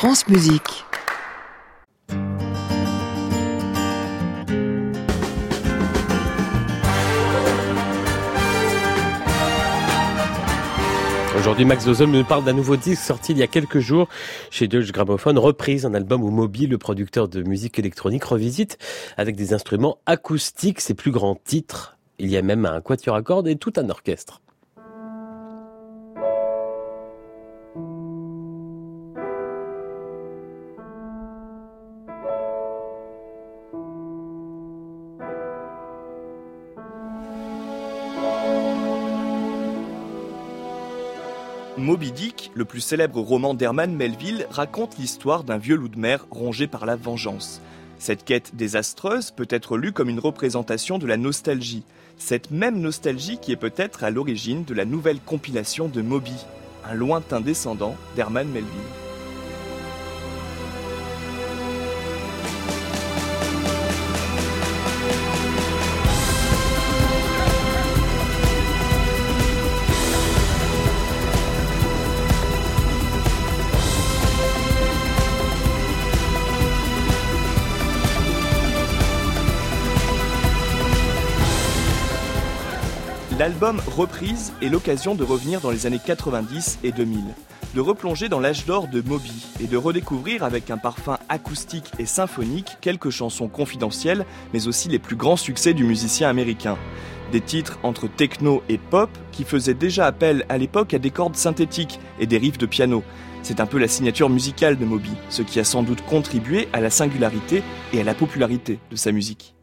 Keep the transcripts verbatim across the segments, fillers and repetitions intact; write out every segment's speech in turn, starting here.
France Musique. Aujourd'hui, Max Dozol nous parle d'un nouveau disque sorti il y a quelques jours chez Deutsche Grammophon, reprise, un album où Moby, le producteur de musique électronique, revisite avec des instruments acoustiques ses plus grands titres. Il y a même un quatuor à cordes et tout un orchestre. Moby Dick, le plus célèbre roman d'Herman Melville, raconte l'histoire d'un vieux loup de mer rongé par la vengeance. Cette quête désastreuse peut être lue comme une représentation de la nostalgie. Cette même nostalgie qui est peut-être à l'origine de la nouvelle compilation de Moby, un lointain descendant d'Herman Melville. L'album Reprise est l'occasion de revenir dans les années quatre-vingt-dix et deux mille, de replonger dans l'âge d'or de Moby et de redécouvrir avec un parfum acoustique et symphonique quelques chansons confidentielles, mais aussi les plus grands succès du musicien américain. Des titres entre techno et pop qui faisaient déjà appel à l'époque à des cordes synthétiques et des riffs de piano. C'est un peu la signature musicale de Moby, ce qui a sans doute contribué à la singularité et à la popularité de sa musique.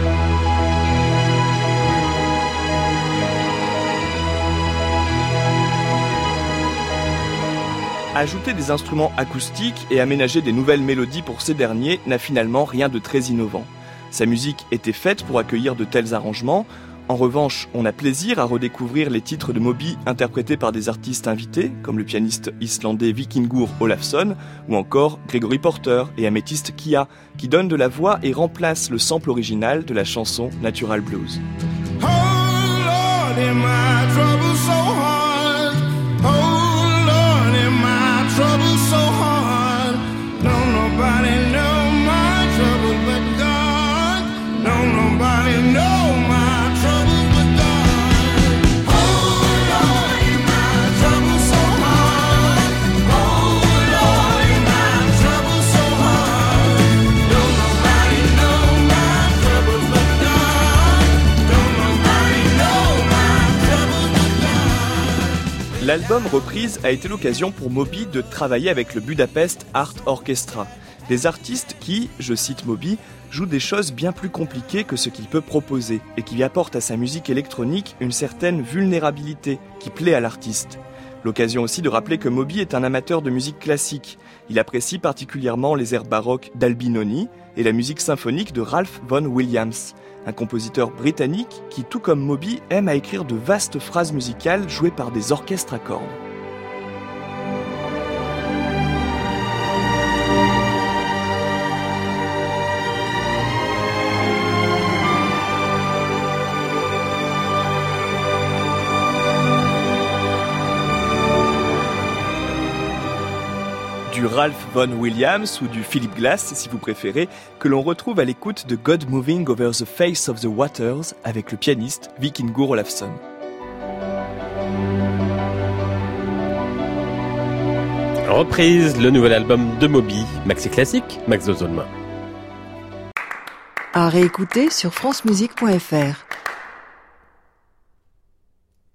Ajouter des instruments acoustiques et aménager des nouvelles mélodies pour ces derniers n'a finalement rien de très innovant. Sa musique était faite pour accueillir de tels arrangements. En revanche, on a plaisir à redécouvrir les titres de Moby interprétés par des artistes invités, comme le pianiste islandais Víkingur Ólafsson, ou encore Gregory Porter et Amethyst Kiah, qui donnent de la voix et remplacent le sample original de la chanson Natural Blues. Oh Lord, am I trouble so hard? Oh trouble so hard, don't nobody know my trouble but God, don't nobody know my trouble but God. Oh Lord, my trouble so hard, oh Lord, my trouble so hard, don't nobody know my trouble but God, don't nobody know my trouble but God. L'album Reprise a été l'occasion pour Moby de travailler avec le Budapest Art Orchestra, des artistes qui, je cite Moby, jouent des choses bien plus compliquées que ce qu'il peut proposer et qui apportent à sa musique électronique une certaine vulnérabilité qui plaît à l'artiste. L'occasion aussi de rappeler que Moby est un amateur de musique classique. Il apprécie particulièrement les airs baroques d'Albinoni et la musique symphonique de Ralph Vaughan Williams, un compositeur britannique qui, tout comme Moby, aime à écrire de vastes phrases musicales jouées par des orchestres à cordes. Du Ralph Vaughan Williams ou du Philip Glass, si vous préférez, que l'on retrouve à l'écoute de God Moving Over the Face of the Waters avec le pianiste Víkingur Ólafsson. Reprise, le nouvel album de Moby, Maxi Classique, Max Dozol. À réécouter sur francemusique point f r.